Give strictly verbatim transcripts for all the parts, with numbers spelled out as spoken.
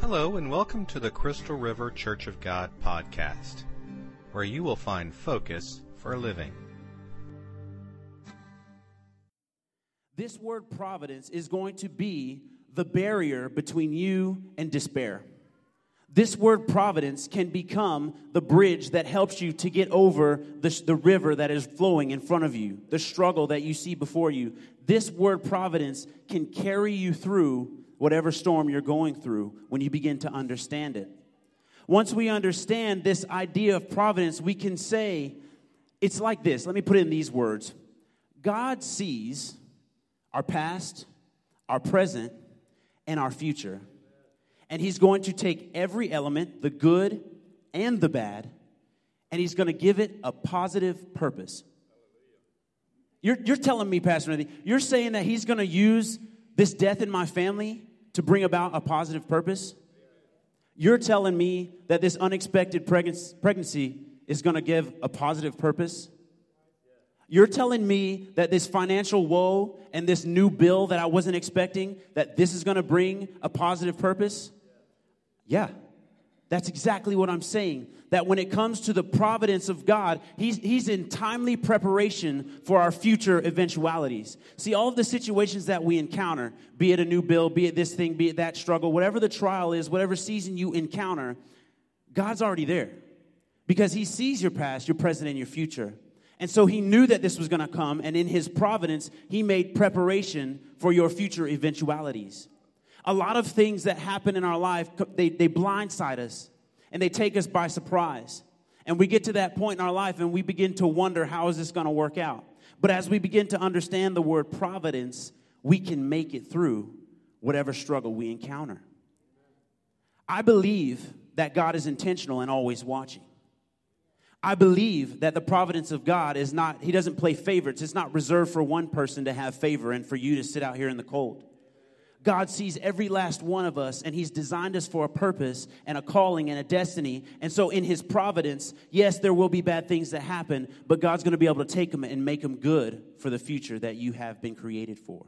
Hello and welcome to the Crystal River Church of God podcast, where you will find focus for living. This word providence is going to be the barrier between you and despair. This word providence can become the bridge that helps you to get over the, the river that is flowing in front of you, the struggle that you see before you. This word providence can carry you through whatever storm you're going through when you begin to understand it. Once we understand this idea of providence, we can say, it's like this. Let me put it in these words. God sees our past, our present, and our future. And he's going to take every element, the good and the bad, and he's going to give it a positive purpose. You're, you're telling me, Pastor Anthony, you're saying that he's going to use this death in my family to bring about a positive purpose? You're telling me that this unexpected pregnancy is going to give a positive purpose? You're telling me that this financial woe and this new bill that I wasn't expecting, that this is going to bring a positive purpose? Yeah, that's exactly what I'm saying. That when it comes to the providence of God, he's, he's in timely preparation for our future eventualities. See, all of the situations that we encounter, be it a new bill, be it this thing, be it that struggle, whatever the trial is, whatever season you encounter, God's already there. Because he sees your past, your present, and your future. And so he knew that this was going to come, and in his providence, he made preparation for your future eventualities. A lot of things that happen in our life, they, they blindside us, and they take us by surprise. And we get to that point in our life, and we begin to wonder, how is this going to work out? But as we begin to understand the word providence, we can make it through whatever struggle we encounter. I believe that God is intentional and always watching. I believe that the providence of God is not, he doesn't play favorites. It's not reserved for one person to have favor and for you to sit out here in the cold. God sees every last one of us, and he's designed us for a purpose and a calling and a destiny. And so in his providence, yes, there will be bad things that happen, but God's going to be able to take them and make them good for the future that you have been created for.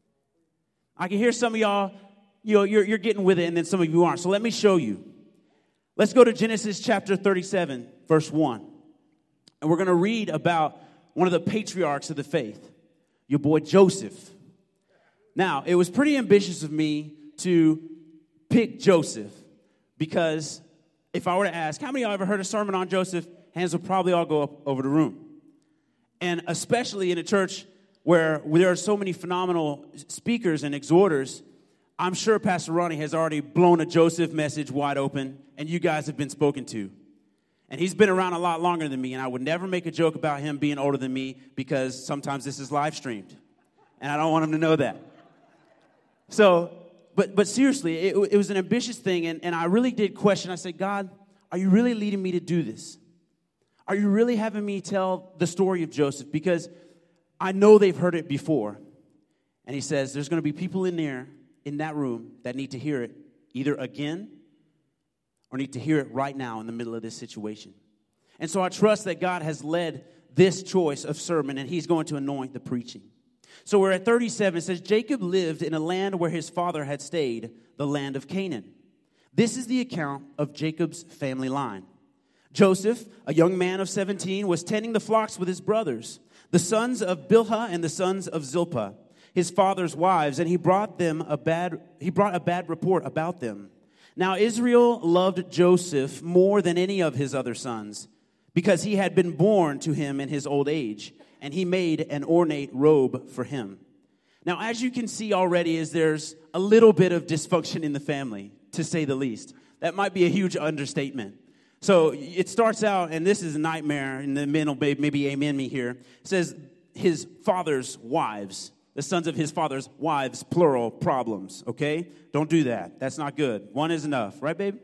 I can hear some of y'all, you know, you're, you're getting with it, and then some of you aren't. So let me show you. Let's go to Genesis chapter thirty-seven, verse one. And we're going to read about one of the patriarchs of the faith, your boy Joseph. Now, it was pretty ambitious of me to pick Joseph because if I were to ask, how many of y'all ever heard a sermon on Joseph? Hands will probably all go up over the room. And especially in a church where there are so many phenomenal speakers and exhorters, I'm sure Pastor Ronnie has already blown a Joseph message wide open, and you guys have been spoken to. And he's been around a lot longer than me, and I would never make a joke about him being older than me because sometimes this is live streamed, and I don't want him to know that. So, but but seriously, it, it was an ambitious thing, and, and I really did question. I said, God, are you really leading me to do this? Are you really having me tell the story of Joseph? Because I know they've heard it before. And he says, there's going to be people in there, in that room, that need to hear it either again or need to hear it right now in the middle of this situation. And so I trust that God has led this choice of sermon, and he's going to anoint the preaching. So we're at thirty-seven. It says, Jacob lived in a land where his father had stayed, the land of Canaan. This is the account of Jacob's family line. Joseph, a young man of seventeen, was tending the flocks with his brothers, the sons of Bilhah and the sons of Zilpah, his father's wives, and he brought them a bad he brought a bad report about them. Now Israel loved Joseph more than any of his other sons, because he had been born to him in his old age, and he made an ornate robe for him. Now, as you can see already, is there's a little bit of dysfunction in the family, to say the least. That might be a huge understatement. So it starts out, and this is a nightmare, and the men will maybe amen me here. It says his father's wives, the sons of his father's wives, plural, problems, okay? Don't do that. That's not good. One is enough. Right, babe?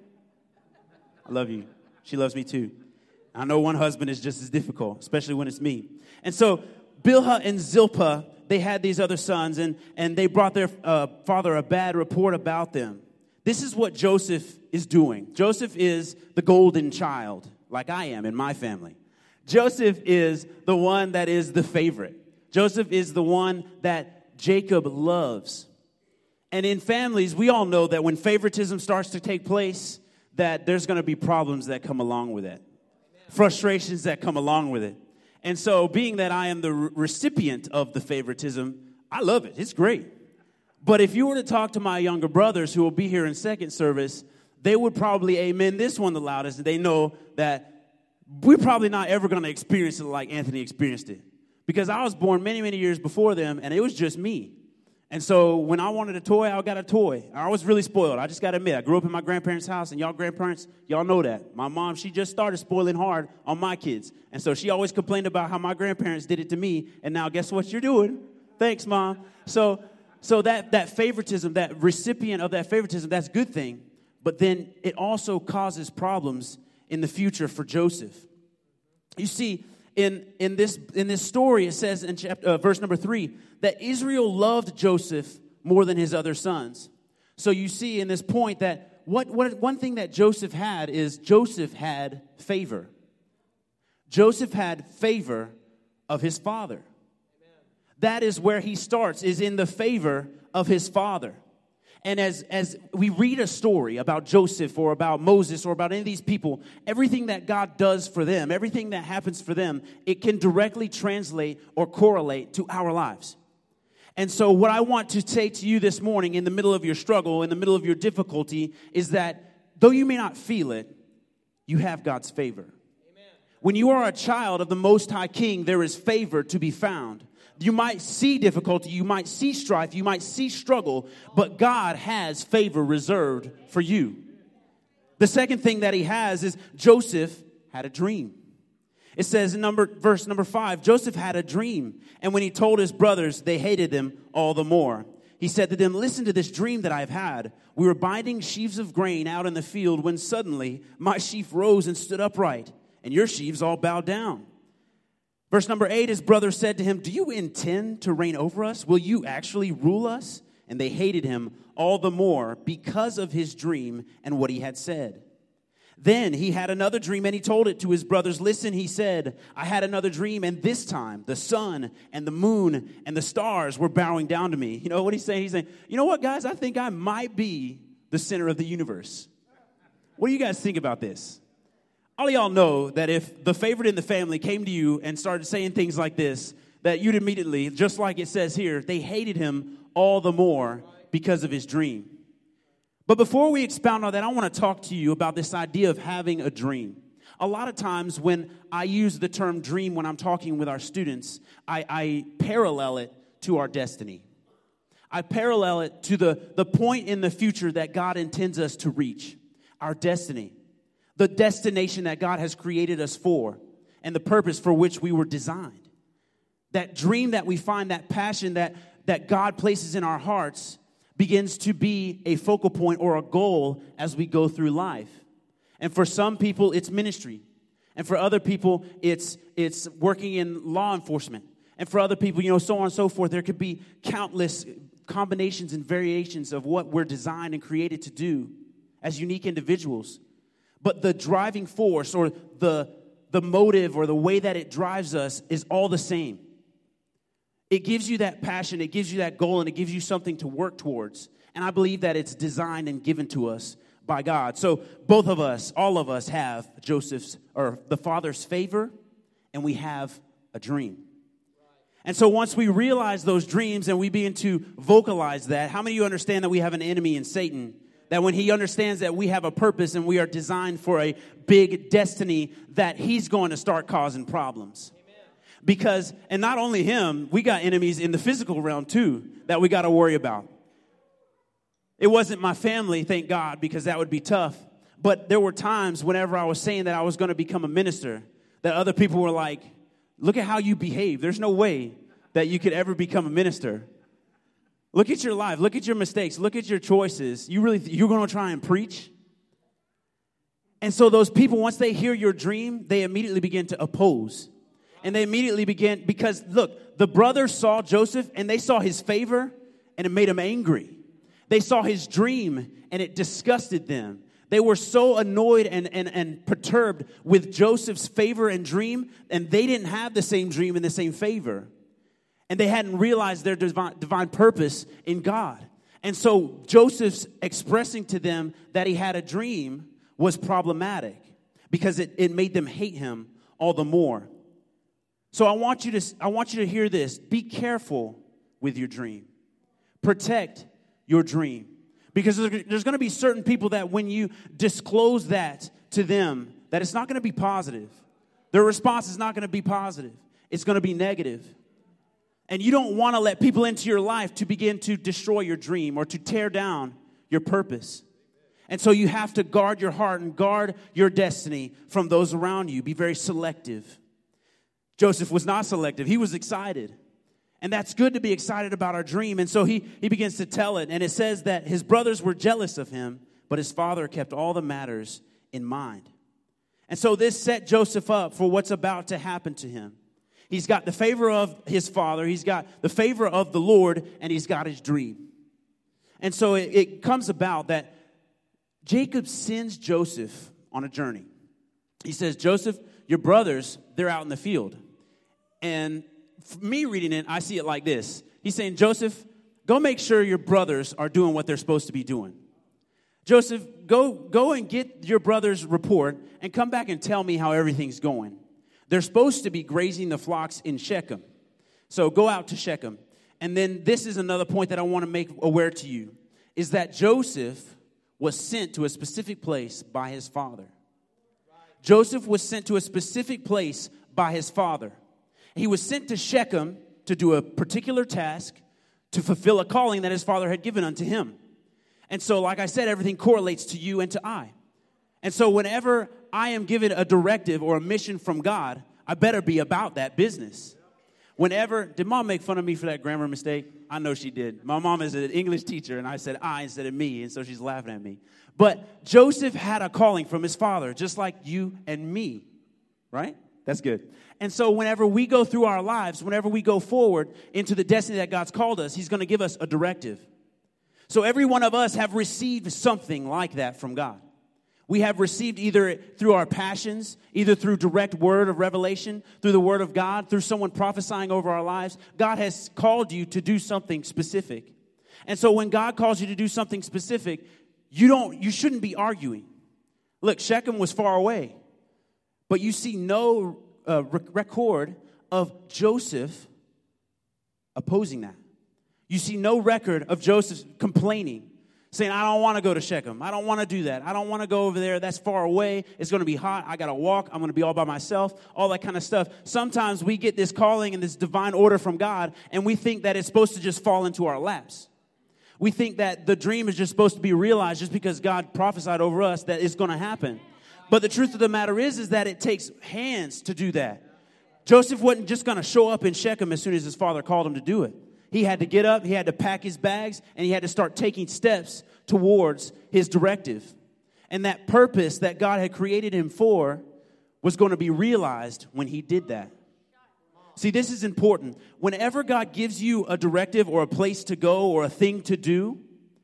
I love you. She loves me too. I know one husband is just as difficult, especially when it's me. And so Bilhah and Zilpah, they had these other sons, and, and they brought their uh, father a bad report about them. This is what Joseph is doing. Joseph is the golden child, like I am in my family. Joseph is the one that is the favorite. Joseph is the one that Jacob loves. And in families, we all know that when favoritism starts to take place, that there's going to be problems that come along with it, frustrations that come along with it. And so being that I am the re- recipient of the favoritism, I love it. It's great. But if you were to talk to my younger brothers who will be here in second service, they would probably amen this one the loudest. And they know that we're probably not ever going to experience it like Anthony experienced it. Because I was born many, many years before them, and it was just me. And so when I wanted a toy, I got a toy. I was really spoiled. I just got to admit, I grew up in my grandparents' house, and y'all grandparents, y'all know that. My mom, she just started spoiling hard on my kids. And so she always complained about how my grandparents did it to me, and now guess what you're doing? Thanks, Mom. So so that, that favoritism, that recipient of that favoritism, that's a good thing. But then it also causes problems in the future for Joseph. You see, in, in, this, in this story, it says in chapter, uh, verse number three, that Israel loved Joseph more than his other sons. So you see in this point that what, what one thing that Joseph had is Joseph had favor. Joseph had favor of his father. Amen. That is where he starts, is in the favor of his father. And as, as we read a story about Joseph or about Moses or about any of these people, everything that God does for them, everything that happens for them, it can directly translate or correlate to our lives. And so what I want to say to you this morning in the middle of your struggle, in the middle of your difficulty, is that though you may not feel it, you have God's favor. Amen. When you are a child of the Most High King, there is favor to be found. You might see difficulty, you might see strife, you might see struggle, but God has favor reserved for you. The second thing that he has is Joseph had a dream. It says in number, verse number five, Joseph had a dream, and when he told his brothers, they hated him all the more. He said to them, listen to this dream that I've had. We were binding sheaves of grain out in the field when suddenly my sheaf rose and stood upright, and your sheaves all bowed down. Verse number eight, his brother said to him, do you intend to reign over us? Will you actually rule us? And they hated him all the more because of his dream and what he had said. Then he had another dream and he told it to his brothers. Listen, he said, I had another dream, and this time the sun and the moon and the stars were bowing down to me. You know what he's saying? He's saying, you know what, guys? I think I might be the center of the universe. What do you guys think about this? All of y'all know that if the favorite in the family came to you and started saying things like this, that you'd immediately, just like it says here, they hated him all the more because of his dream. But before we expound on that, I want to talk to you about this idea of having a dream. A lot of times when I use the term dream when I'm talking with our students, I, I parallel it to our destiny. I parallel it to the, the point in the future that God intends us to reach, our destiny. The destination that God has created us for and the purpose for which we were designed. That dream that we find, that passion that, that God places in our hearts begins to be a focal point or a goal as we go through life. And for some people, it's ministry. And for other people, it's, it's working in law enforcement. And for other people, you know, so on and so forth, there could be countless combinations and variations of what we're designed and created to do as unique individuals. But the driving force or the, the motive or the way that it drives us is all the same. It gives you that passion, it gives you that goal, and it gives you something to work towards. And I believe that it's designed and given to us by God. So both of us, all of us have Joseph's or the Father's favor, and we have a dream. And so once we realize those dreams and we begin to vocalize that, how many of you understand that we have an enemy in Satan? That when he understands that we have a purpose and we are designed for a big destiny, that he's going to start causing problems. Amen. Because, and not only him, we got enemies in the physical realm too that we got to worry about. It wasn't my family, thank God, because that would be tough. But there were times whenever I was saying that I was going to become a minister, that other people were like, look at how you behave. There's no way that you could ever become a minister. Look at your life. Look at your mistakes. Look at your choices. You really, you're going to try and preach? And so those people, once they hear your dream, they immediately begin to oppose. And they immediately begin, because look, the brothers saw Joseph and they saw his favor and it made them angry. They saw his dream and it disgusted them. They were so annoyed and, and, and perturbed with Joseph's favor and dream, and they didn't have the same dream and the same favor. And they hadn't realized their divine, divine purpose in God. And so Joseph's expressing to them that he had a dream was problematic because it, it made them hate him all the more. So I want you to I want you to hear this. Be careful with your dream. Protect your dream. Because there's going to be certain people that when you disclose that to them, that it's not going to be positive. Their response is not going to be positive. It's going to be negative. And you don't want to let people into your life to begin to destroy your dream or to tear down your purpose. And so you have to guard your heart and guard your destiny from those around you. Be very selective. Joseph was not selective. He was excited. And that's good to be excited about our dream. And so he, he begins to tell it. And it says that his brothers were jealous of him, but his father kept all the matters in mind. And so this set Joseph up for what's about to happen to him. He's got the favor of his father, he's got the favor of the Lord, and he's got his dream. And so it, it comes about that Jacob sends Joseph on a journey. He says, Joseph, your brothers, they're out in the field. And for me reading it, I see it like this. He's saying, Joseph, go make sure your brothers are doing what they're supposed to be doing. Joseph, go, go and get your brother's report and come back and tell me how everything's going. They're supposed to be grazing the flocks in Shechem. So go out to Shechem. And then this is another point that I want to make aware to you, is that Joseph was sent to a specific place by his father. Joseph was sent to a specific place by his father. He was sent to Shechem to do a particular task, to fulfill a calling that his father had given unto him. And so, like I said, everything correlates to you and to I. And so whenever I am given a directive or a mission from God, I better be about that business. Whenever, did mom make fun of me for that grammar mistake? I know she did. My mom is an English teacher, and I said I instead of me, and so she's laughing at me. But Joseph had a calling from his father, just like you and me, right? That's good. And so whenever we go through our lives, whenever we go forward into the destiny that God's called us, he's going to give us a directive. So every one of us have received something like that from God. We have received either through our passions, either through direct word of revelation, through the word of God, through someone prophesying over our lives. God has called you to do something specific. And so when God calls you to do something specific, you don't, you shouldn't be arguing. Look, Shechem was far away, but you see no uh, record of Joseph opposing that. You see no record of Joseph complaining, saying, I don't want to go to Shechem. I don't want to do that. I don't want to go over there. That's far away. It's going to be hot. I got to walk. I'm going to be all by myself, all that kind of stuff. Sometimes we get this calling and this divine order from God, and we think that it's supposed to just fall into our laps. We think that the dream is just supposed to be realized just because God prophesied over us that it's going to happen. But the truth of the matter is, is that it takes hands to do that. Joseph wasn't just going to show up in Shechem as soon as his father called him to do it. He had to get up, he had to pack his bags, and he had to start taking steps towards his directive. And that purpose that God had created him for was going to be realized when he did that. See, this is important. Whenever God gives you a directive or a place to go or a thing to do,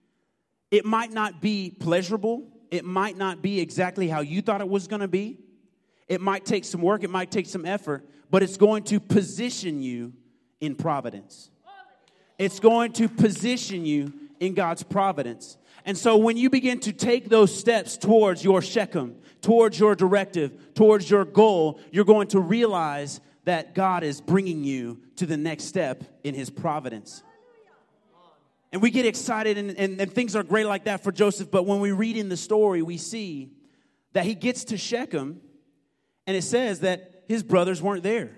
it might not be pleasurable. It might not be exactly how you thought it was going to be. It might take some work. It might take some effort. But it's going to position you in providence. It's going to position you in God's providence. And so when you begin to take those steps towards your Shechem, towards your directive, towards your goal, you're going to realize that God is bringing you to the next step in his providence. And we get excited and, and, and things are great like that for Joseph. But when we read in the story, we see that he gets to Shechem and it says that his brothers weren't there.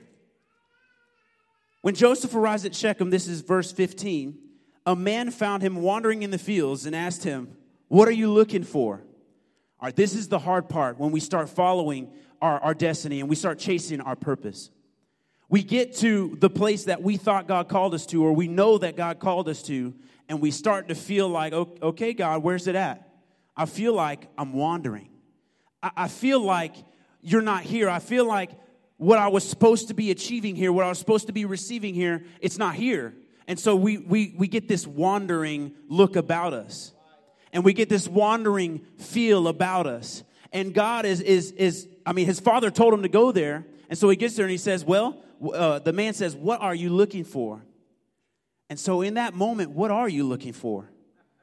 When Joseph arrives at Shechem, this is verse fifteen, a man found him wandering in the fields and asked him, what are you looking for? All right, this is the hard part when we start following our, our destiny and we start chasing our purpose. We get to the place that we thought God called us to, or we know that God called us to, and we start to feel like, okay, God, where's it at? I feel like I'm wandering. I, I feel like you're not here. I feel like what I was supposed to be achieving here, what I was supposed to be receiving here, it's not here. And so we we we get this wandering look about us. And we get this wandering feel about us. And God is, is, is I mean, his father told him to go there. And so he gets there and he says, well, uh, the man says, what are you looking for? And so in that moment, what are you looking for?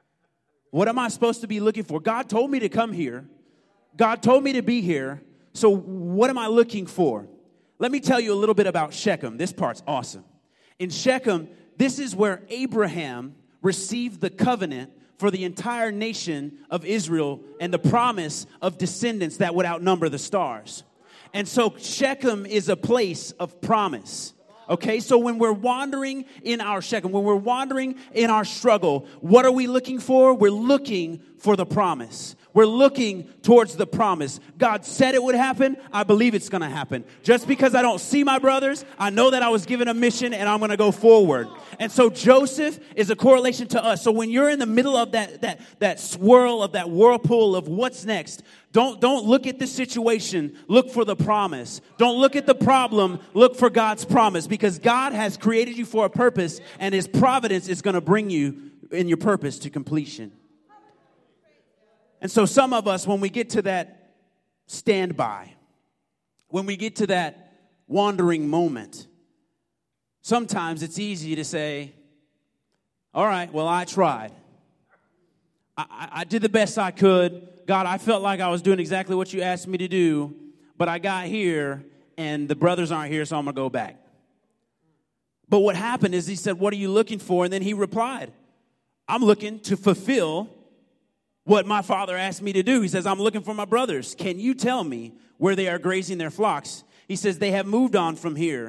What am I supposed to be looking for? God told me to come here. God told me to be here. So what am I looking for? Let me tell you a little bit about Shechem. This part's awesome. In Shechem, this is where Abraham received the covenant for the entire nation of Israel and the promise of descendants that would outnumber the stars. And so Shechem is a place of promise. Okay, so when we're wandering in our Shechem, when we're wandering in our struggle, what are we looking for? We're looking for the promise. We're looking towards the promise. God said it would happen. I believe it's going to happen. Just because I don't see my brothers, I know that I was given a mission and I'm going to go forward. And so Joseph is a correlation to us. So when you're in the middle of that that that swirl, of that whirlpool of what's next, don't don't look at the situation. Look for the promise. Don't look at the problem. Look for God's promise, because God has created you for a purpose, and His providence is going to bring you in your purpose to completion. And so some of us, when we get to that standby, when we get to that wandering moment, sometimes it's easy to say, all right, well, I tried. I, I, I did the best I could. God, I felt like I was doing exactly what you asked me to do, but I got here and the brothers aren't here, so I'm going to go back. But what happened is he said, what are you looking for? And then he replied, I'm looking to fulfill what my father asked me to do. He says, I'm looking for my brothers. Can you tell me where they are grazing their flocks? He says, they have moved on from here.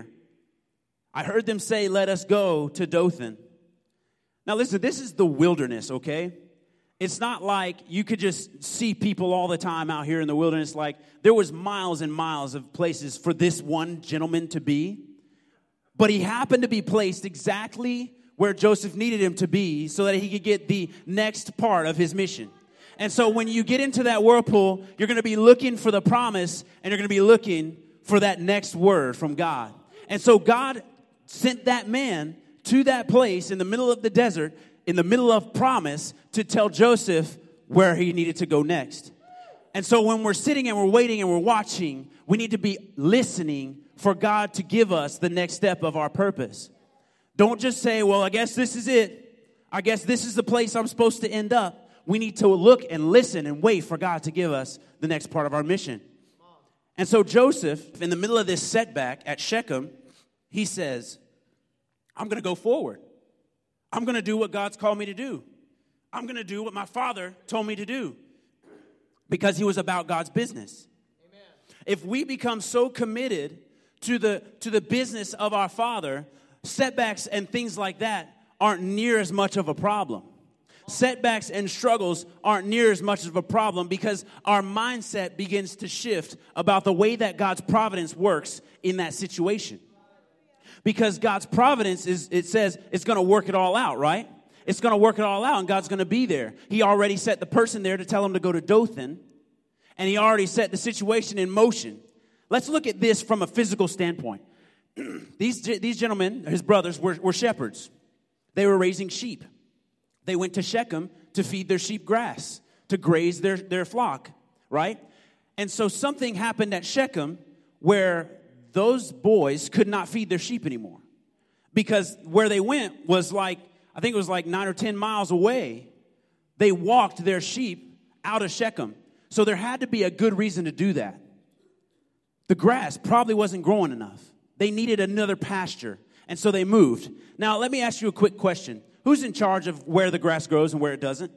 I heard them say, let us go to Dothan. Now listen, this is the wilderness, okay? It's not like you could just see people all the time out here in the wilderness. Like, there was miles and miles of places for this one gentleman to be. But he happened to be placed exactly where Joseph needed him to be so that he could get the next part of his mission. And so when you get into that whirlpool, you're going to be looking for the promise, and you're going to be looking for that next word from God. And so God sent that man to that place in the middle of the desert, in the middle of promise, to tell Joseph where he needed to go next. And so when we're sitting and we're waiting and we're watching, we need to be listening for God to give us the next step of our purpose. Don't just say, well, I guess this is it. I guess this is the place I'm supposed to end up. We need to look and listen and wait for God to give us the next part of our mission. And so Joseph, in the middle of this setback at Shechem, he says, I'm going to go forward. I'm going to do what God's called me to do. I'm going to do what my father told me to do, because he was about God's business. Amen. If we become so committed to the to the business of our Father, setbacks and things like that aren't near as much of a problem. Setbacks and struggles aren't near as much of a problem, because our mindset begins to shift about the way that God's providence works in that situation. Because God's providence is, it says it's going to work it all out, right? It's going to work it all out, and God's going to be there. He already set the person there to tell him to go to Dothan, and he already set the situation in motion. Let's look at this from a physical standpoint. these, these gentlemen, his brothers, were, were shepherds. They were raising sheep. They went to Shechem to feed their sheep grass, to graze their, their flock, right? And so something happened at Shechem where those boys could not feed their sheep anymore, because where they went was like, I think it was like nine or ten miles away. They walked their sheep out of Shechem. So there had to be a good reason to do that. The grass probably wasn't growing enough. They needed another pasture, and so they moved. Now, let me ask you a quick question. Who's in charge of where the grass grows and where it doesn't?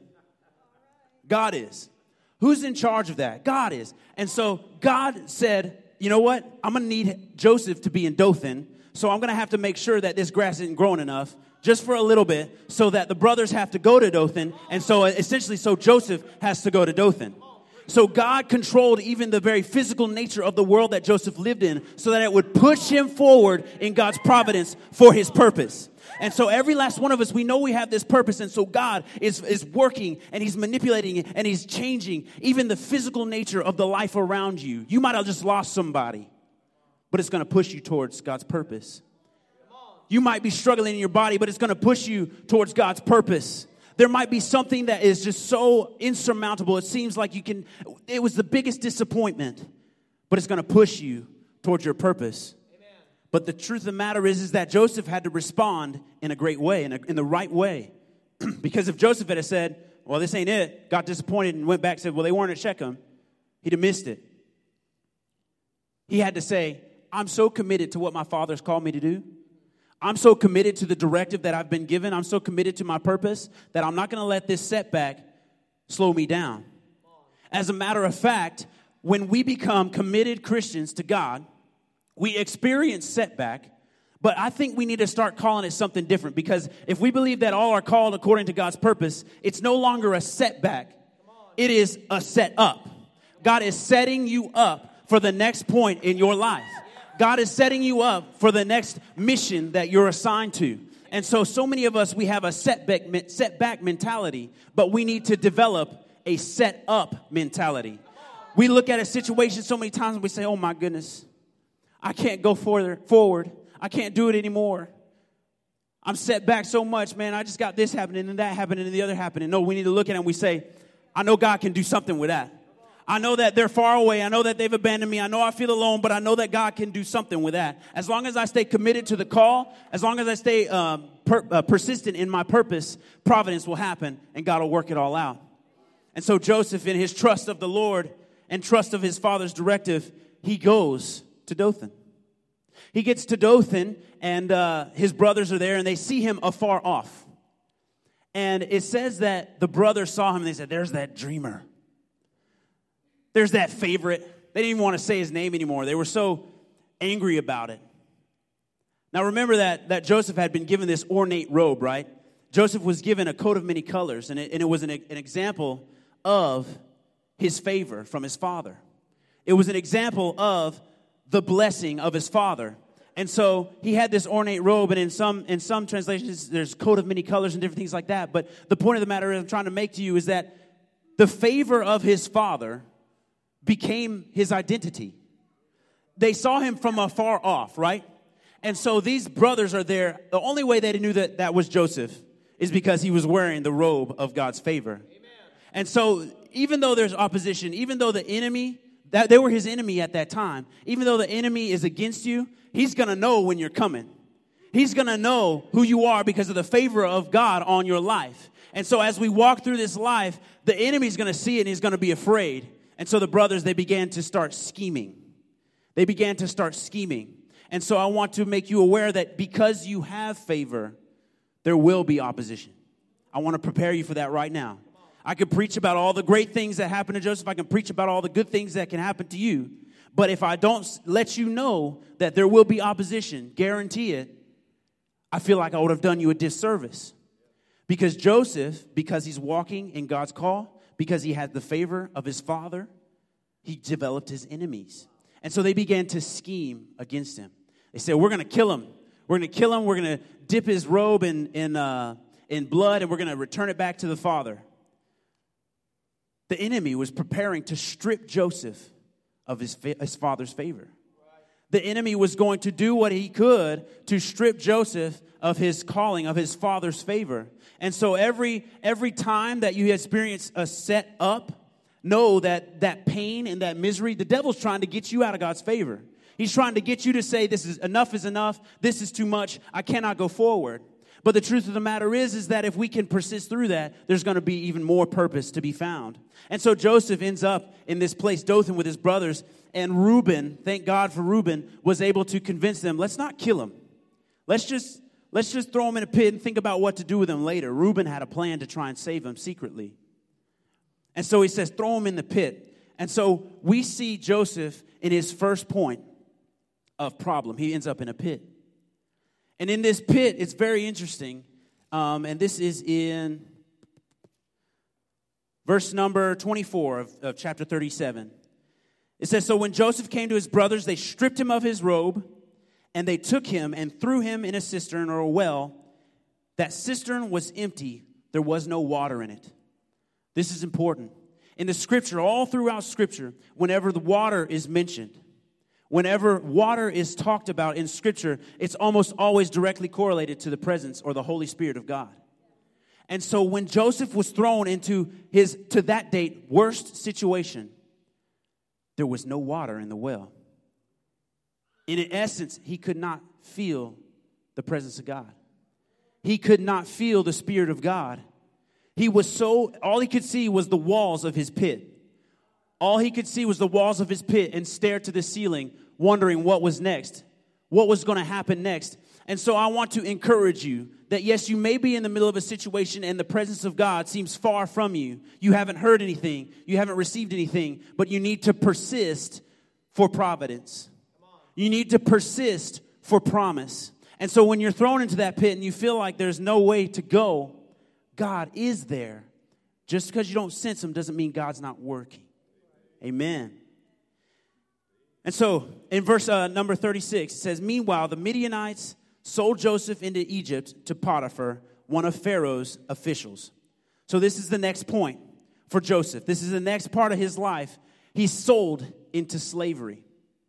God is. Who's in charge of that? God is. And so God said, you know what? I'm going to need Joseph to be in Dothan, so I'm going to have to make sure that this grass isn't growing enough just for a little bit, so that the brothers have to go to Dothan, and so essentially so Joseph has to go to Dothan. So God controlled even the very physical nature of the world that Joseph lived in, so that it would push him forward in God's providence for his purpose. And so every last one of us, we know we have this purpose, and so God is, is working, and he's manipulating it, and he's changing even the physical nature of the life around you. You might have just lost somebody, but it's going to push you towards God's purpose. You might be struggling in your body, but it's going to push you towards God's purpose. There might be something that is just so insurmountable. It seems like you can, it was the biggest disappointment, but it's going to push you towards your purpose. Amen. But the truth of the matter is, is that Joseph had to respond in a great way, in, a, in the right way. Because if Joseph had said, well, well, this ain't it. Got disappointed and went back and said, well, they weren't at Shechem. He'd have missed it. He had to say, I'm so committed to what my father's called me to do. I'm so committed to the directive that I've been given. I'm so committed to my purpose that I'm not going to let this setback slow me down. As a matter of fact, when we become committed Christians to God, we experience setback, but I think we need to start calling it something different, because if we believe that all are called according to God's purpose, it's no longer a setback. It is a set up. God is setting you up for the next point in your life. God is setting you up for the next mission that you're assigned to. And so, so many of us, we have a setback, setback mentality, but we need to develop a set up mentality. We look at a situation so many times and we say, oh my goodness, I can't go further forward. I can't do it anymore. I'm set back so much, man. I just got this happening and that happening and the other happening. No, we need to look at it and we say, I know God can do something with that. I know that they're far away. I know that they've abandoned me. I know I feel alone, but I know that God can do something with that. As long as I stay committed to the call, as long as I stay um, per, uh, persistent in my purpose, providence will happen and God will work it all out. And so Joseph, in his trust of the Lord and trust of his father's directive, he goes to Dothan. He gets to Dothan, and uh, his brothers are there, and they see him afar off. And it says that the brothers saw him, and they said, there's that dreamer. There's that favorite. They didn't even want to say his name anymore. They were so angry about it. Now remember that, that Joseph had been given this ornate robe, right? Joseph was given a coat of many colors, and it, and it was an, an example of his favor from his father. It was an example of the blessing of his father. And so he had this ornate robe, and in some in some translations, there's coat of many colors and different things like that. But the point of the matter I'm trying to make to you is that the favor of his father became his identity. They saw him from afar off, right? And so these brothers are there. The only way they knew that that was Joseph is because he was wearing the robe of God's favor. Amen. And so even though there's opposition, even though the enemy, that they were his enemy at that time, even though the enemy is against you, he's going to know when you're coming. He's going to know who you are because of the favor of God on your life. And so as we walk through this life, the enemy's going to see it and he's going to be afraid. And so the brothers, they began to start scheming. They began to start scheming. And so I want to make you aware that because you have favor, there will be opposition. I want to prepare you for that right now. I could preach about all the great things that happened to Joseph. I can preach about all the good things that can happen to you. But if I don't let you know that there will be opposition, guarantee it, I feel like I would have done you a disservice. Because Joseph, because he's walking in God's call, because he had the favor of his father, he developed his enemies. And so they began to scheme against him. They said, we're going to kill him. We're going to kill him. We're going to dip his robe in, in, uh, in blood, and we're going to return it back to the father. The enemy was preparing to strip Joseph of his, fa- his father's favor. The enemy was going to do what he could to strip Joseph of his calling, of his father's favor. And so every every time that you experience a set up, know that that pain and that misery, the devil's trying to get you out of God's favor. He's trying to get you to say, this is enough is enough, this is too much, I cannot go forward. But the truth of the matter is, is that if we can persist through that, there's going to be even more purpose to be found. And so Joseph ends up in this place, Dothan, with his brothers. And Reuben, thank God for Reuben, was able to convince them, let's not kill him. Let's just, let's just throw him in a pit and think about what to do with him later. Reuben had a plan to try and save him secretly. And so he says, throw him in the pit. And so we see Joseph in his first point of problem. He ends up in a pit. And in this pit, it's very interesting. Um, and this is in verse number twenty-four of, of chapter thirty-seven. It says, so when Joseph came to his brothers, they stripped him of his robe, and they took him and threw him in a cistern or a well. That cistern was empty. There was no water in it. This is important. In the scripture, all throughout scripture, whenever the water is mentioned, whenever water is talked about in Scripture, it's almost always directly correlated to the presence or the Holy Spirit of God. And so when Joseph was thrown into his, to that date, worst situation, there was no water in the well. And in essence, he could not feel the presence of God. He could not feel the Spirit of God. He was so, all he could see was the walls of his pit. All he could see was the walls of his pit and stare to the ceiling, wondering what was next, what was going to happen next. And so I want to encourage you that, yes, you may be in the middle of a situation and the presence of God seems far from you. You haven't heard anything. You haven't received anything. But you need to persist for providence. You need to persist for promise. And so when you're thrown into that pit and you feel like there's no way to go, God is there. Just because you don't sense him doesn't mean God's not working. Amen. And so in verse uh, number thirty-six, it says, meanwhile, the Midianites sold Joseph into Egypt to Potiphar, one of Pharaoh's officials. So this is the next point for Joseph. This is the next part of his life. He's sold into slavery.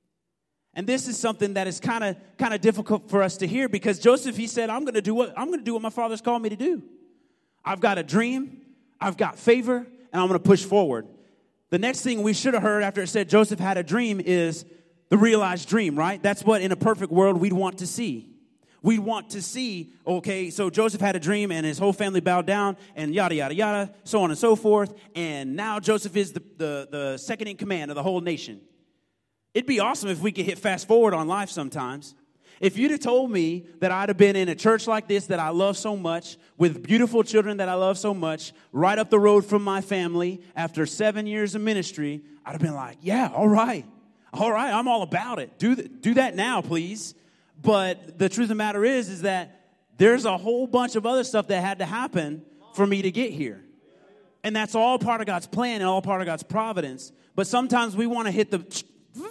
And this is something that is kind of kind of difficult for us to hear, because Joseph, he said, I'm going to do what I'm going to do what my father's called me to do. I've got a dream, I've got favor, and I'm going to push forward. The next thing we should have heard after it said Joseph had a dream is the realized dream, right? That's what in a perfect world we'd want to see. We want to see, okay, so Joseph had a dream and his whole family bowed down and yada, yada, yada, so on and so forth. And now Joseph is the, the, the second in command of the whole nation. It'd be awesome if we could hit fast forward on life sometimes. If you'd have told me that I'd have been in a church like this that I love so much, with beautiful children that I love so much, right up the road from my family, after seven years of ministry, I'd have been like, yeah, all right. All right, I'm all about it. Do, th- do that now, please. But the truth of the matter is, is that there's a whole bunch of other stuff that had to happen for me to get here. And that's all part of God's plan and all part of God's providence. But sometimes we want to hit the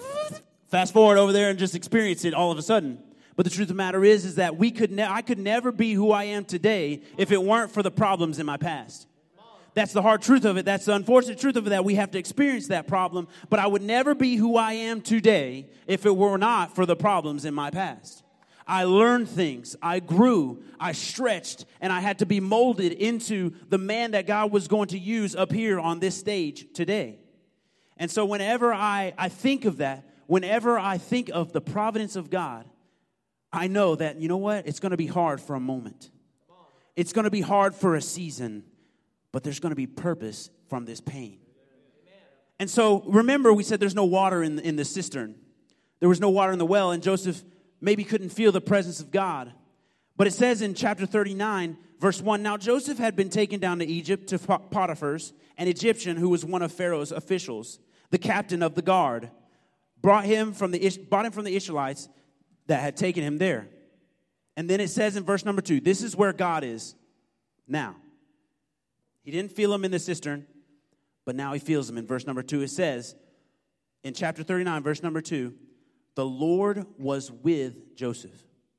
fast forward over there and just experience it all of a sudden. But the truth of the matter is, is that we could ne- I could never be who I am today if it weren't for the problems in my past. That's the hard truth of it. That's the unfortunate truth of it, that we have to experience that problem. But I would never be who I am today if it were not for the problems in my past. I learned things. I grew. I stretched. And I had to be molded into the man that God was going to use up here on this stage today. And so whenever I, I think of that, whenever I think of the providence of God, I know that, you know what? It's going to be hard for a moment. It's going to be hard for a season. But there's going to be purpose from this pain. And so, remember, we said there's no water in the, in the cistern. There was no water in the well, and Joseph maybe couldn't feel the presence of God. But it says in chapter thirty-nine, verse one, now Joseph had been taken down to Egypt to Potiphar's, an Egyptian who was one of Pharaoh's officials, the captain of the guard, brought him from the brought him from the Ishmaelites that had taken him there. And then it says in verse number two, this is where God is now. He didn't feel him in the cistern, but now he feels him. In verse number two, it says, in chapter thirty-nine, verse number two, the Lord was with Joseph.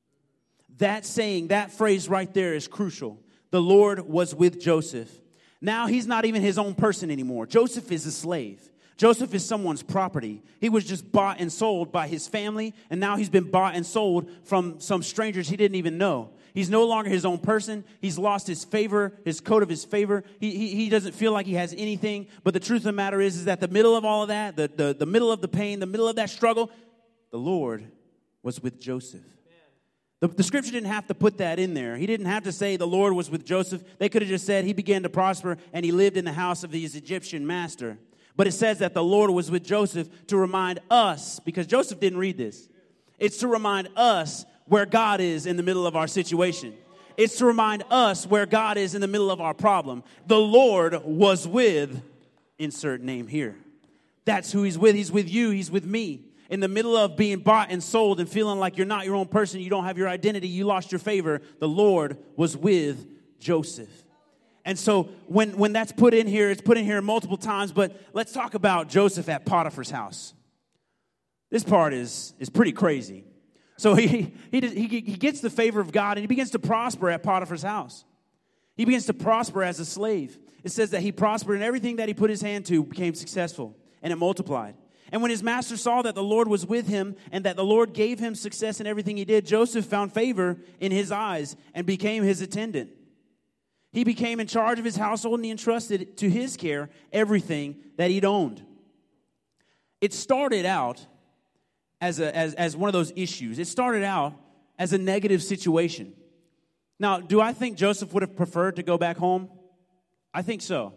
That saying, that phrase right there is crucial. The Lord was with Joseph. Now he's not even his own person anymore. Joseph is a slave. Joseph is someone's property. He was just bought and sold by his family, and now he's been bought and sold from some strangers he didn't even know. He's no longer his own person. He's lost his favor, his coat of his favor. He, he, he doesn't feel like he has anything. But the truth of the matter is, is that the middle of all of that, the, the, the middle of the pain, the middle of that struggle, the Lord was with Joseph. The, the scripture didn't have to put that in there. He didn't have to say the Lord was with Joseph. They could have just said he began to prosper and he lived in the house of his Egyptian master. But it says that the Lord was with Joseph to remind us, because Joseph didn't read this. It's to remind us where God is in the middle of our situation. It's to remind us where God is in the middle of our problem. The Lord was with, insert name here. That's who he's with. He's with you. He's with me. In the middle of being bought and sold and feeling like you're not your own person, you don't have your identity, you lost your favor, the Lord was with Joseph. And so when, when that's put in here, it's put in here multiple times, but let's talk about Joseph at Potiphar's house. This part is, is pretty crazy. So he, he, he, he gets the favor of God, and he begins to prosper at Potiphar's house. He begins to prosper as a slave. It says that he prospered, and everything that he put his hand to became successful, and it multiplied. And when his master saw that the Lord was with him and that the Lord gave him success in everything he did, Joseph found favor in his eyes and became his attendant. He became in charge of his household, and he entrusted to his care everything that he'd owned. It started out as, a, as, as one of those issues. It started out as a negative situation. Now, do I think Joseph would have preferred to go back home? I think so.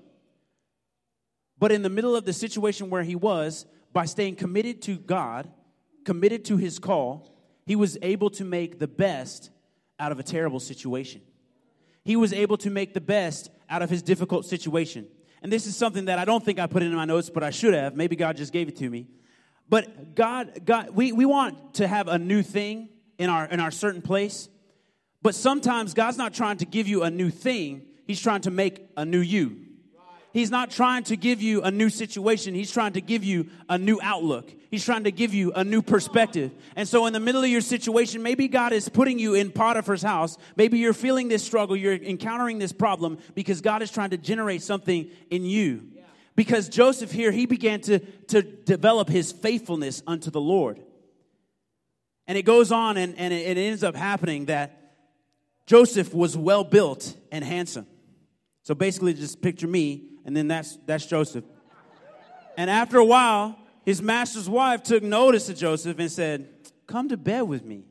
But in the middle of the situation where he was, by staying committed to God, committed to his call, he was able to make the best out of a terrible situation. He was able to make the best out of his difficult situation. And this is something that I don't think I put in my notes, but I should have. Maybe God just gave it to me. But God, God, we, we want to have a new thing in our in our certain place. But sometimes God's not trying to give you a new thing. He's trying to make a new you. He's not trying to give you a new situation. He's trying to give you a new outlook. He's trying to give you a new perspective. And so in the middle of your situation, maybe God is putting you in Potiphar's house. Maybe you're feeling this struggle. You're encountering this problem because God is trying to generate something in you. Because Joseph here, he began to, to develop his faithfulness unto the Lord. And it goes on and, and it, it ends up happening that Joseph was well built and handsome. So basically just picture me, and then that's that's Joseph. And after a while, his master's wife took notice of Joseph and said, come to bed with me.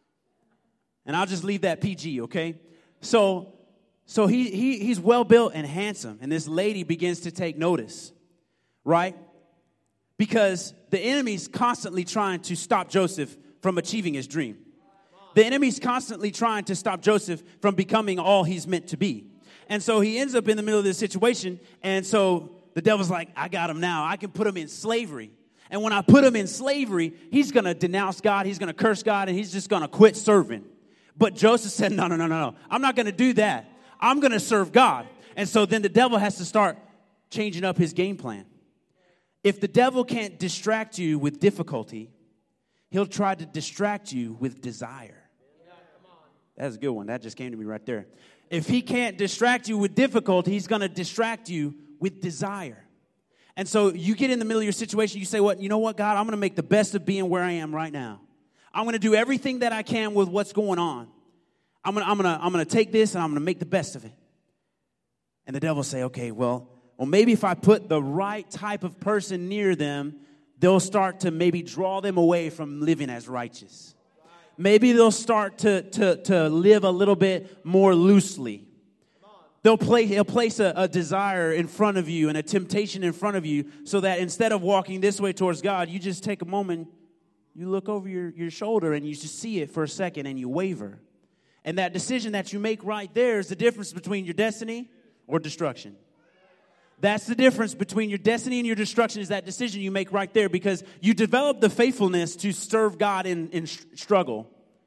And I'll just leave that P G, okay? So so he, he he's well built and handsome, and this lady begins to take notice, right? Because the enemy's constantly trying to stop Joseph from achieving his dream. The enemy's constantly trying to stop Joseph from becoming all he's meant to be. And so he ends up in the middle of this situation. And so the devil's like, I got him now. I can put him in slavery. And when I put him in slavery, he's going to denounce God. He's going to curse God. And he's just going to quit serving. But Joseph said, no, no, no, no, no. I'm not going to do that. I'm going to serve God. And so then the devil has to start changing up his game plan. If the devil can't distract you with difficulty, he'll try to distract you with desire. That's a good one. That just came to me right there. If he can't distract you with difficulty, he's going to distract you with desire. And so you get in the middle of your situation, you say, what? You know what, God? I'm going to make the best of being where I am right now. I'm going to do everything that I can with what's going on. I'm going to, I'm going to, I'm going to take this and I'm going to make the best of it. And the devil will say, okay, well, well, maybe if I put the right type of person near them, they'll start to maybe draw them away from living as righteous. Maybe they'll start to, to, to live a little bit more loosely. They'll, play, they'll place a, a desire in front of you and a temptation in front of you so that instead of walking this way towards God, you just take a moment, you look over your, your shoulder and you just see it for a second and you waver. And that decision that you make right there is the difference between your destiny or destruction. That's the difference between your destiny and your destruction is that decision you make right there because you develop the faithfulness to serve God in, in struggle.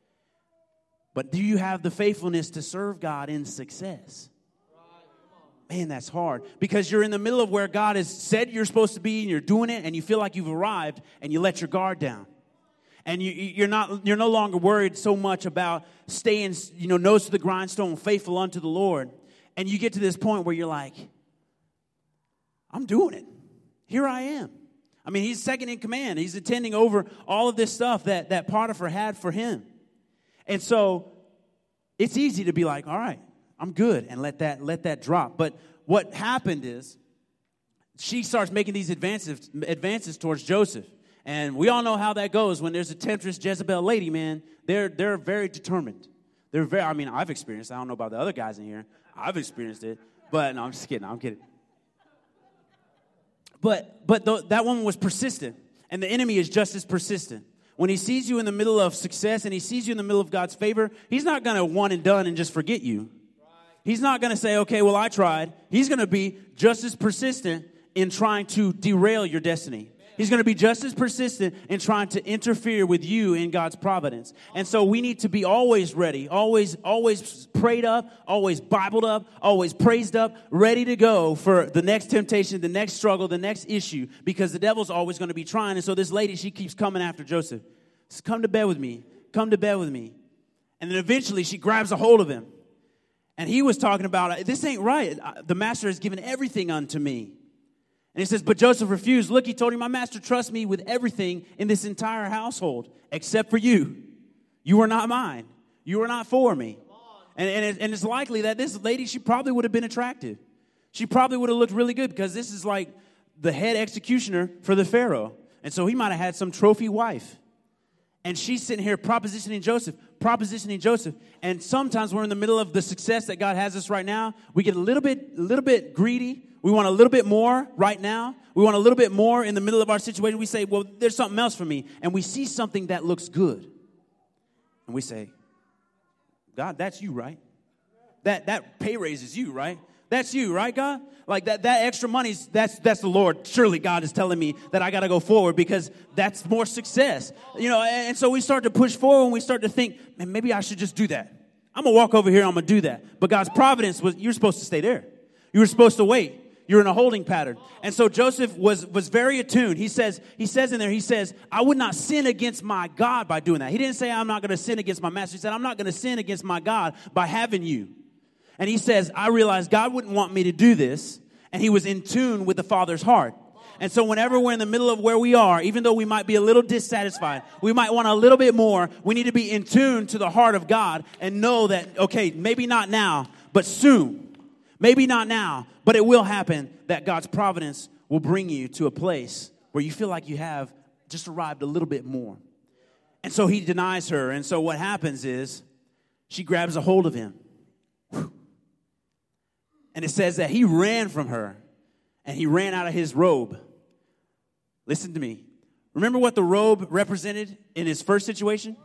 But do you have the faithfulness to serve God in success? Man, that's hard because you're in the middle of where God has said you're supposed to be and you're doing it and you feel like you've arrived and you let your guard down. And you, you're not, you're no longer worried so much about staying, you know, nose to the grindstone, faithful unto the Lord. And you get to this point where you're like, I'm doing it. Here I am. I mean, he's second in command. He's attending over all of this stuff that, that Potiphar had for him. And so it's easy to be like, all right, I'm good, and let that let that drop. But what happened is she starts making these advances advances towards Joseph. And we all know how that goes when there's a temptress Jezebel lady, man. They're they're very determined. They're very, I mean, I've experienced it. I don't know about the other guys in here. I've experienced it. But no, I'm just kidding. I'm kidding. But but th- that woman was persistent, and the enemy is just as persistent. When he sees you in the middle of success and he sees you in the middle of God's favor, he's not going to one and done and just forget you. He's not going to say, okay, well, I tried. He's going to be just as persistent in trying to derail your destiny. He's going to be just as persistent in trying to interfere with you in God's providence. And so we need to be always ready, always, always prayed up, always Bibled up, always praised up, ready to go for the next temptation, the next struggle, the next issue, because the devil's always going to be trying. And so this lady, she keeps coming after Joseph. Says, come to bed with me. Come to bed with me. And then eventually she grabs a hold of him. And he was talking about, this ain't right. The master has given everything unto me. And he says, but Joseph refused. Look, he told him, my master trusts me with everything in this entire household, except for you. You are not mine. You are not for me. And, and, it, and it's likely that this lady, she probably would have been attractive. She probably would have looked really good because this is like the head executioner for the Pharaoh. And so he might have had some trophy wife. And she's sitting here propositioning Joseph, propositioning Joseph. And sometimes we're in the middle of the success that God has us right now. We get a little bit, a little bit greedy. We want a little bit more right now. We want a little bit more in the middle of our situation. We say, well, there's something else for me. And we see something that looks good. And we say, God, that's you, right? That that pay raise is you, right? That's you, right, God? Like that, that extra money's, that's that's the Lord. Surely God is telling me that I got to go forward because that's more success. You know, and, and so we start to push forward and we start to think, man, maybe I should just do that. I'm going to walk over here, I'm going to do that. But God's providence was, you're supposed to stay there. You were supposed to wait. You're in a holding pattern. And so Joseph was, was very attuned. He says, he says in there, he says, I would not sin against my God by doing that. He didn't say, I'm not going to sin against my master. He said, I'm not going to sin against my God by having you. And he says, I realized God wouldn't want me to do this. And he was in tune with the Father's heart. And so whenever we're in the middle of where we are, even though we might be a little dissatisfied, we might want a little bit more, we need to be in tune to the heart of God and know that, okay, maybe not now, but soon. Maybe not now, but it will happen that God's providence will bring you to a place where you feel like you have just arrived a little bit more. And so he denies her. And so what happens is she grabs a hold of him. And it says that he ran from her and he ran out of his robe. Listen to me. Remember what the robe represented in his first situation?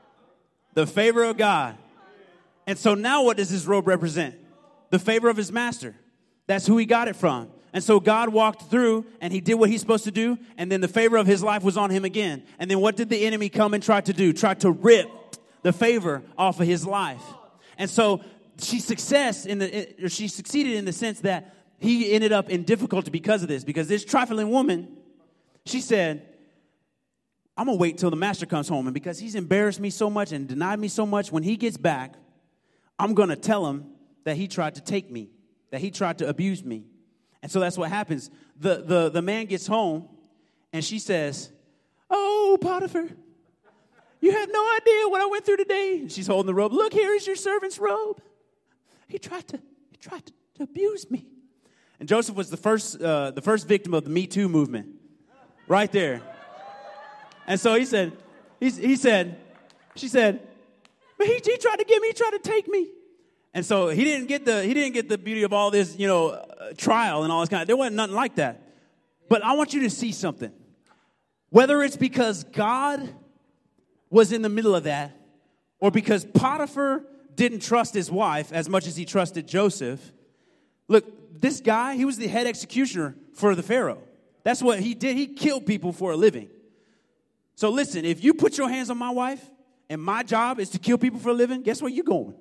The favor of God. And so now what does his robe represent? The favor of his master. That's who he got it from. And so God walked through and he did what he's supposed to do. And then the favor of his life was on him again. And then what did the enemy come and try to do? Try to rip the favor off of his life. And so she success in the, or she succeeded in the sense that he ended up in difficulty because of this. Because this trifling woman, she said, I'm going to wait till the master comes home. And because he's embarrassed me so much and denied me so much, when he gets back, I'm going to tell him that he tried to take me, that he tried to abuse me. And so that's what happens. The, the, the man gets home and she says, oh, Potiphar, you have no idea what I went through today. And she's holding the robe. Look, here is your servant's robe. He tried to, he tried to, to abuse me. And Joseph was the first, uh, the first victim of the Me Too movement, right there. And so he said, he, he said, she said, but he, he tried to get me, he tried to take me. And so he didn't get the, he didn't get the beauty of all this, you know, uh, trial and all this kind of, there wasn't nothing like that. But I want you to see something. Whether it's because God was in the middle of that, or because Potiphar didn't trust his wife as much as he trusted Joseph. Look, this guy, he was the head executioner for the Pharaoh. That's what he did. He killed people for a living. So listen, if you put your hands on my wife and my job is to kill people for a living, guess where you're going?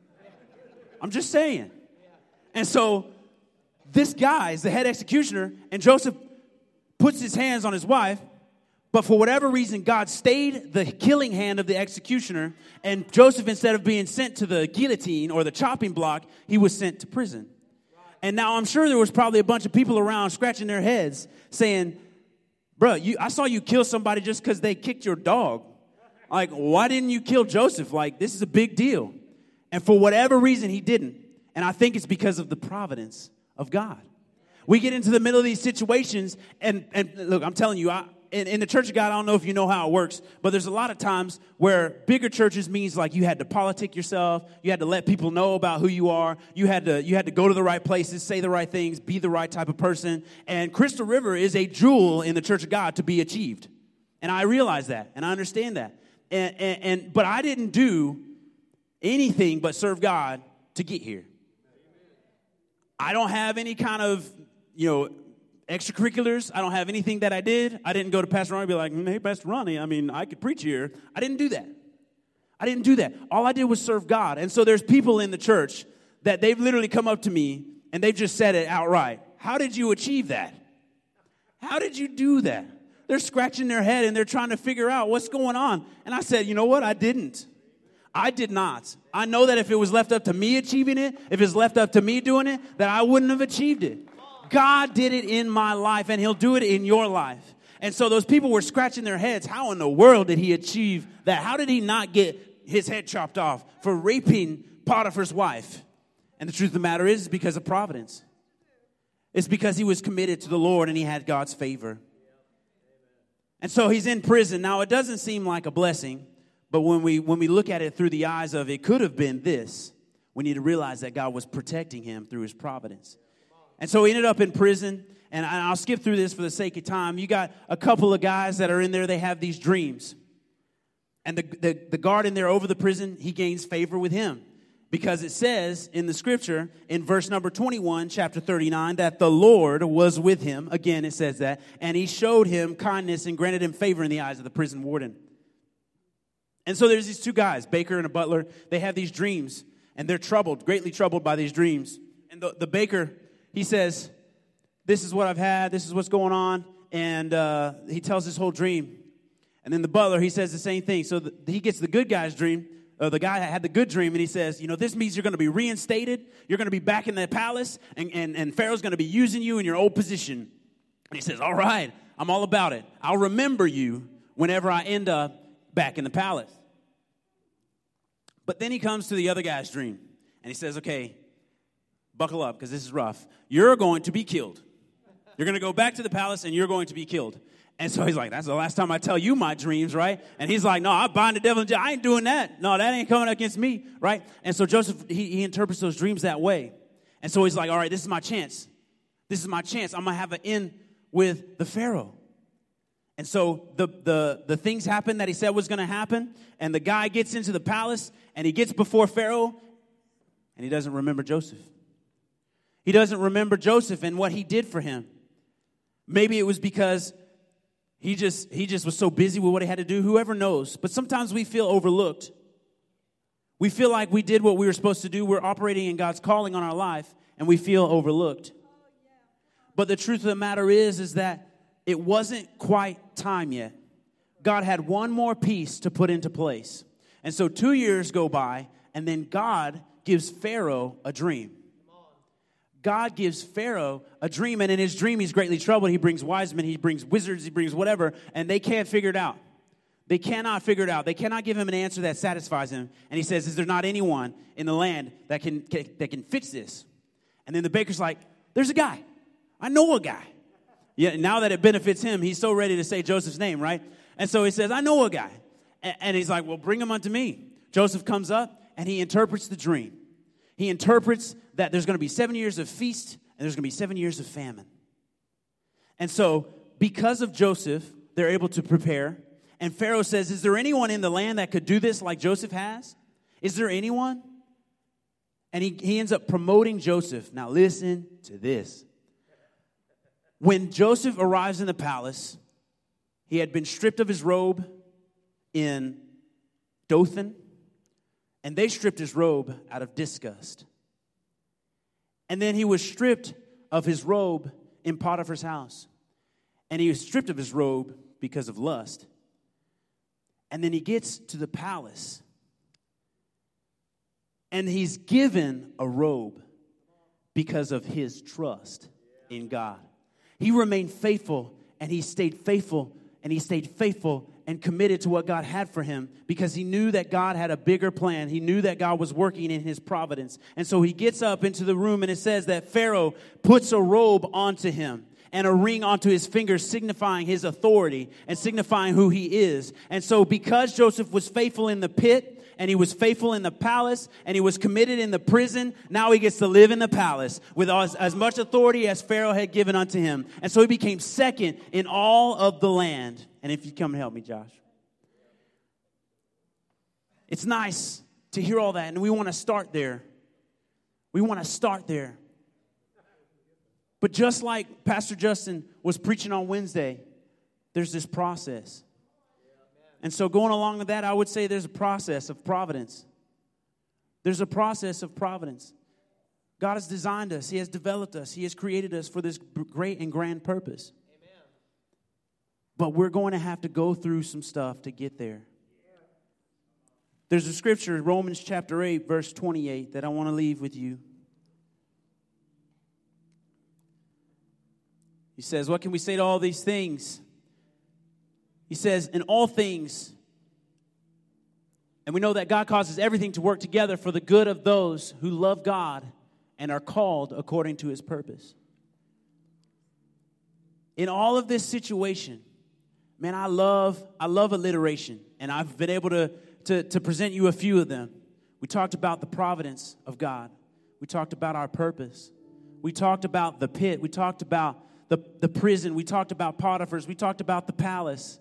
I'm just saying. And so this guy is the head executioner, and Joseph puts his hands on his wife. But for whatever reason, God stayed the killing hand of the executioner. And Joseph, instead of being sent to the guillotine or the chopping block, he was sent to prison. And now I'm sure there was probably a bunch of people around scratching their heads saying, bro, you, I saw you kill somebody just because they kicked your dog. Like, why didn't you kill Joseph? Like, this is a big deal. And for whatever reason, he didn't. And I think it's because of the providence of God. We get into the middle of these situations, and, and look, I'm telling you, I, In, in the Church of God, I don't know if you know how it works, but there's a lot of times where bigger churches means like you had to politic yourself, you had to let people know about who you are, you had to you had to go to the right places, say the right things, be the right type of person. And Crystal River is a jewel in the Church of God to be achieved, and I realize that, and I understand that. And, and, and but I didn't do anything but serve God to get here. I don't have any kind of you know. extracurriculars. I don't have anything that I did. I didn't go to Pastor Ronnie and be like, hey, Pastor Ronnie, I mean, I could preach here. I didn't do that. I didn't do that. All I did was serve God. And so there's people in the church that they've literally come up to me and they've just said it outright. How did you achieve that? How did you do that? They're scratching their head and they're trying to figure out what's going on. And I said, you know what? I didn't. I did not. I know that if it was left up to me achieving it, if it's left up to me doing it, that I wouldn't have achieved it. God did it in my life, and he'll do it in your life. And so those people were scratching their heads. How in the world did he achieve that? How did he not get his head chopped off for raping Potiphar's wife? And the truth of the matter is, it's because of providence. It's because he was committed to the Lord and he had God's favor. And so he's in prison. Now, it doesn't seem like a blessing, but when we when we look at it through the eyes of it could have been this, we need to realize that God was protecting him through his providence. And so he ended up in prison, and I'll skip through this for the sake of time. You got a couple of guys that are in there, they have these dreams. And the, the, the guard in there over the prison, he gains favor with him. Because it says in the scripture, in verse number twenty-one, chapter thirty-nine, that the Lord was with him. Again, it says that. And he showed him kindness and granted him favor in the eyes of the prison warden. And so there's these two guys, baker and a butler. They have these dreams, and they're troubled, greatly troubled by these dreams. And the, the baker, he says, this is what I've had, this is what's going on. And uh, he tells this whole dream. And then the butler, he says the same thing. So the, he gets the good guy's dream. Uh, the guy had the good dream, and he says, you know, this means you're going to be reinstated. You're going to be back in the palace, and, and, and Pharaoh's going to be using you in your old position. And he says, all right, I'm all about it. I'll remember you whenever I end up back in the palace. But then he comes to the other guy's dream, and he says, okay, buckle up, because this is rough. You're going to be killed. You're going to go back to the palace, and you're going to be killed. And so he's like, that's the last time I tell you my dreams, right? And he's like, no, I bind the devil in jail. I ain't doing that. No, that ain't coming against me, right? And so Joseph, he, he interprets those dreams that way. And so he's like, all right, this is my chance. This is my chance. I'm going to have an in with the Pharaoh. And so the, the, the things happen that he said was going to happen. And the guy gets into the palace, and he gets before Pharaoh, and he doesn't remember Joseph. He doesn't remember Joseph and what he did for him. Maybe it was because He just he just was so busy with what he had to do. Whoever knows. But sometimes we feel overlooked. We feel like we did what we were supposed to do. We're operating in God's calling on our life, and we feel overlooked. But the truth of the matter is, is that it wasn't quite time yet. God had one more piece to put into place. And so two years go by, and then God gives Pharaoh a dream. God gives Pharaoh a dream, and in his dream, he's greatly troubled. He brings wise men, he brings wizards, he brings whatever, and they can't figure it out. They cannot figure it out. They cannot give him an answer that satisfies him. And he says, is there not anyone in the land that can, can that can fix this? And then the baker's like, there's a guy. I know a guy. Yeah, now that it benefits him, he's so ready to say Joseph's name, right? And so he says, I know a guy. And, and he's like, well, bring him unto me. Joseph comes up, and he interprets the dream. He interprets that there's going to be seven years of feast and there's going to be seven years of famine. And so, because of Joseph, they're able to prepare. And Pharaoh says, is there anyone in the land that could do this like Joseph has? Is there anyone? And he, he ends up promoting Joseph. Now listen to this. When Joseph arrives in the palace, he had been stripped of his robe in Dothan. And they stripped his robe out of disgust. And then he was stripped of his robe in Potiphar's house. And he was stripped of his robe because of lust. And then he gets to the palace. And he's given a robe because of his trust in God. He remained faithful, and he stayed faithful, and he stayed faithful and committed to what God had for him because he knew that God had a bigger plan. He knew that God was working in his providence. And so he gets up into the room, and it says that Pharaoh puts a robe onto him and a ring onto his fingers, signifying his authority and signifying who he is. And so because Joseph was faithful in the pit, and he was faithful in the palace, and he was committed in the prison, now he gets to live in the palace with as, as much authority as Pharaoh had given unto him. And so he became second in all of the land. And if you come and help me, Josh. It's nice to hear all that, and we want to start there. We want to start there. But just like Pastor Justin was preaching on Wednesday, there's this process. And so going along with that, I would say there's a process of providence. There's a process of providence. God has designed us. He has developed us. He has created us for this great and grand purpose. Amen. But we're going to have to go through some stuff to get there. There's a scripture, Romans chapter eight, verse twenty-eight, that I want to leave with you. He says, what can we say to all these things? He says, in all things, and we know that God causes everything to work together for the good of those who love God and are called according to his purpose. In all of this situation, Man, I love I love alliteration, and I've been able to, to, to present you a few of them. We talked about the providence of God. We talked about our purpose. We talked about the pit. We talked about the, the prison. We talked about Potiphar's. We talked about the palace.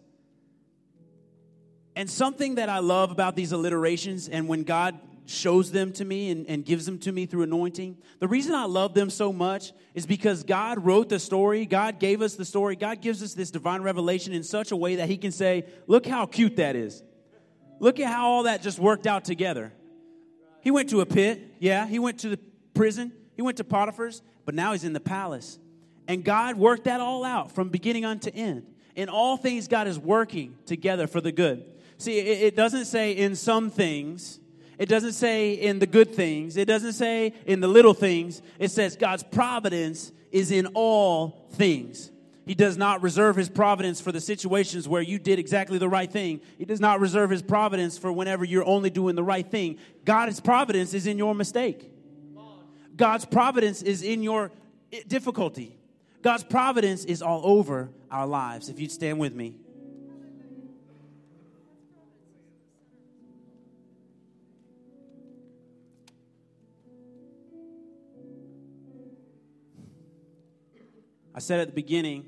And something that I love about these alliterations, and when God shows them to me and, and gives them to me through anointing, the reason I love them so much is because God wrote the story. God gave us the story. God gives us this divine revelation in such a way that he can say, look how cute that is. Look at how all that just worked out together. He went to a pit. Yeah, he went to the prison. He went to Potiphar's, but now he's in the palace. And God worked that all out from beginning unto end. In all things, God is working together for the good. See, it doesn't say in some things. It doesn't say in the good things. It doesn't say in the little things. It says God's providence is in all things. He does not reserve his providence for the situations where you did exactly the right thing. He does not reserve his providence for whenever you're only doing the right thing. God's providence is in your mistake. God's providence is in your difficulty. God's providence is all over our lives. If you'd stand with me. I said at the beginning,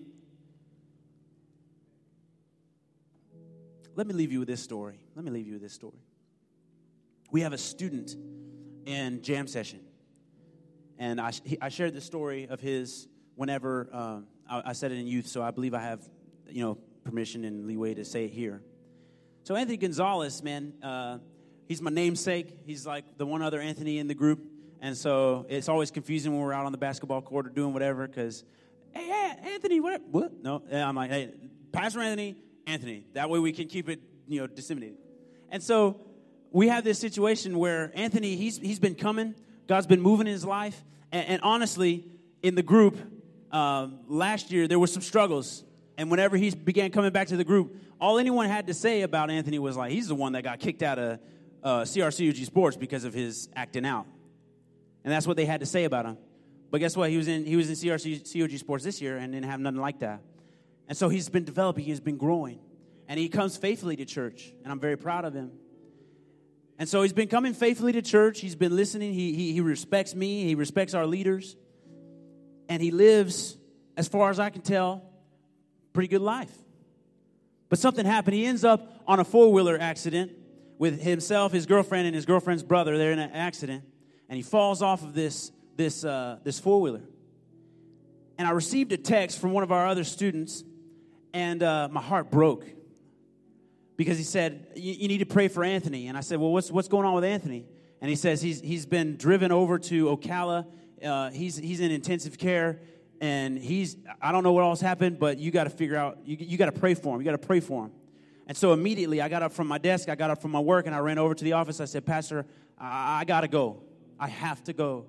let me leave you with this story. Let me leave you with this story. We have a student in jam session. And I, he, I shared the story of his whenever, um, I, I said it in youth, so I believe I have, you know, permission and leeway to say it here. So Anthony Gonzalez, man, uh, he's my namesake. He's like the one other Anthony in the group. And so it's always confusing when we're out on the basketball court or doing whatever, because Hey, hey, Anthony, what? What? No, I'm like, hey, Pastor Anthony, Anthony. That way we can keep it, you know, disseminated. And so we have this situation where Anthony, he's he's been coming. God's been moving in his life. And, and honestly, in the group, um, last year, there were some struggles. And whenever he began coming back to the group, all anyone had to say about Anthony was like, he's the one that got kicked out of uh, C R C O G Sports because of his acting out. And that's what they had to say about him. But guess what? He was in he was in C R C O G Sports this year and didn't have nothing like that. And so he's been developing. He's been growing. And he comes faithfully to church. And I'm very proud of him. And so he's been coming faithfully to church. He's been listening. He, he, he respects me. He respects our leaders. And he lives, as far as I can tell, pretty good life. But something happened. He ends up on a four-wheeler accident with himself, his girlfriend, and his girlfriend's brother. They're in an accident. And he falls off of this this uh, this four-wheeler. And I received a text from one of our other students, and uh, my heart broke because he said, you need to pray for Anthony. And I said, well, what's what's going on with Anthony? And he says he's he's been driven over to Ocala. Uh, he's he's in intensive care, and he's I don't know what else happened, but you got to figure out, you, you got to pray for him. You got to pray for him. And so immediately I got up from my desk, I got up from my work, and I ran over to the office. I said, Pastor, I, I got to go. I have to go.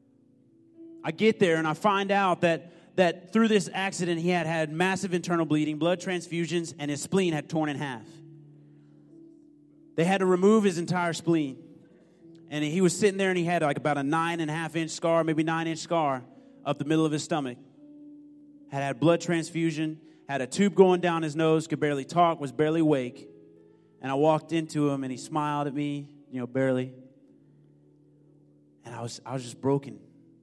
I get there and I find out that that through this accident he had had massive internal bleeding, blood transfusions, and his spleen had torn in half. They had to remove his entire spleen. And he was sitting there and he had like about a nine and a half inch scar, maybe nine inch scar up the middle of his stomach. Had had blood transfusion, had a tube going down his nose, could barely talk, was barely awake. And I walked into him and he smiled at me, you know, barely. And I was I was just broken.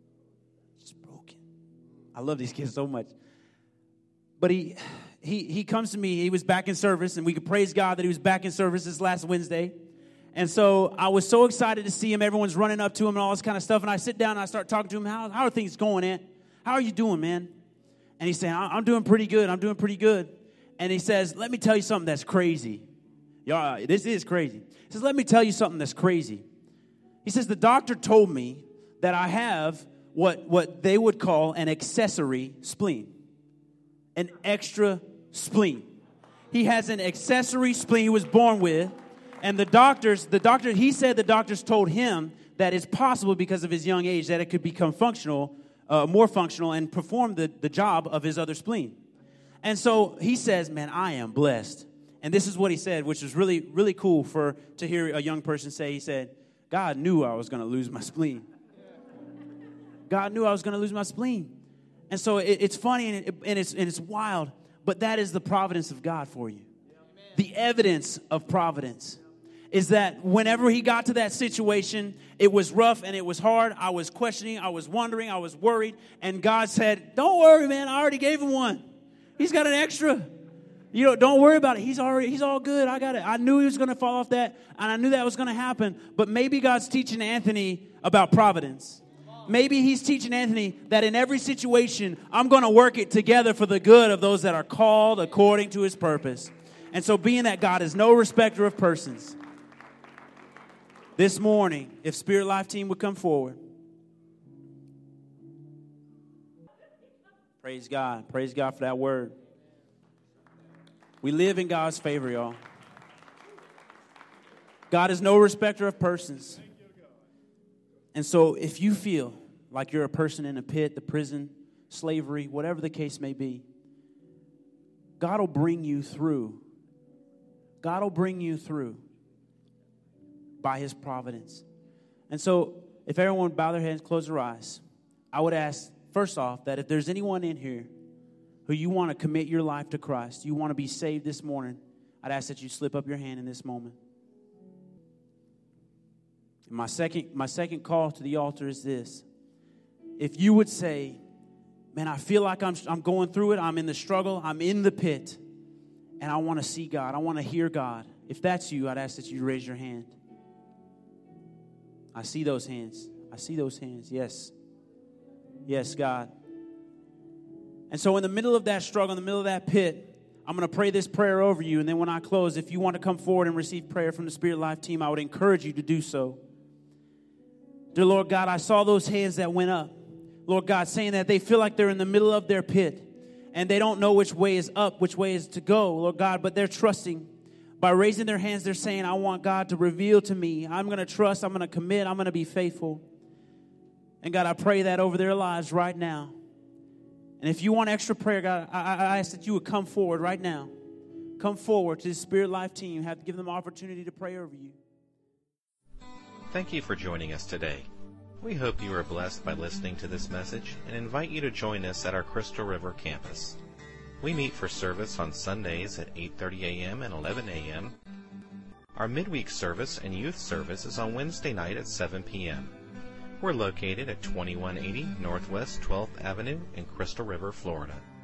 I love these kids so much. But he he he comes to me. He was back in service, and we could praise God that he was back in service this last Wednesday. And so I was so excited to see him. Everyone's running up to him and all this kind of stuff. And I sit down and I start talking to him. How, how are things going, Aunt? How are you doing, man? And he's saying, I'm doing pretty good. I'm doing pretty good. And he says, let me tell you something that's crazy. Y'all, this is crazy. He says, let me tell you something that's crazy. He says, the doctor told me that I have what, what they would call an accessory spleen. An extra spleen. He has an accessory spleen he was born with. And the doctors, the doctor, he said the doctors told him that it's possible because of his young age that it could become functional, uh, more functional, and perform the, the job of his other spleen. And so he says, man, I am blessed. And this is what he said, which was really, really cool for to hear a young person say. He said, God knew I was going to lose my spleen. God knew I was going to lose my spleen. And so it, it's funny and, it, and, it's, and it's wild. But that is the providence of God for you. The evidence of providence is that whenever he got to that situation, it was rough and it was hard. I was questioning, I was wondering, I was worried. And God said, don't worry, man. I already gave him one. He's got an extra. You know, don't worry about it. He's already, he's all good. I got it. I knew he was going to fall off that, and I knew that was going to happen. But maybe God's teaching Anthony about providence. Maybe he's teaching Anthony that in every situation, I'm going to work it together for the good of those that are called according to his purpose. And so being that God is no respecter of persons, this morning, if Spirit Life Team would come forward. Praise God. Praise God for that word. We live in God's favor, y'all. God is no respecter of persons. And so if you feel like you're a person in a pit, the prison, slavery, whatever the case may be, God will bring you through. God will bring you through by his providence. And so if everyone would bow their heads, close their eyes, I would ask, first off, that if there's anyone in here who you want to commit your life to Christ, you want to be saved this morning, I'd ask that you slip up your hand in this moment. And my second, my second call to the altar is this. If you would say, man, I feel like I'm, I'm going through it, I'm in the struggle, I'm in the pit, and I want to see God, I want to hear God. If that's you, I'd ask that you raise your hand. I see those hands. I see those hands. Yes. Yes, God. And so in the middle of that struggle, in the middle of that pit, I'm going to pray this prayer over you. And then when I close, if you want to come forward and receive prayer from the Spirit Life Team, I would encourage you to do so. Dear Lord God, I saw those hands that went up. Lord God, saying that they feel like they're in the middle of their pit. And they don't know which way is up, which way is to go, Lord God. But they're trusting. By raising their hands, they're saying, I want God to reveal to me. I'm going to trust. I'm going to commit. I'm going to be faithful. And God, I pray that over their lives right now. And if you want extra prayer, God, I, I ask that you would come forward right now. Come forward to the Spirit Life Team. Have give them opportunity to pray over you. Thank you for joining us today. We hope you are blessed by listening to this message and invite you to join us at our Crystal River campus. We meet for service on Sundays at eight thirty a.m. and eleven a.m. Our midweek service and youth service is on Wednesday night at seven p.m. We're located at twenty-one eighty Northwest twelfth Avenue in Crystal River, Florida.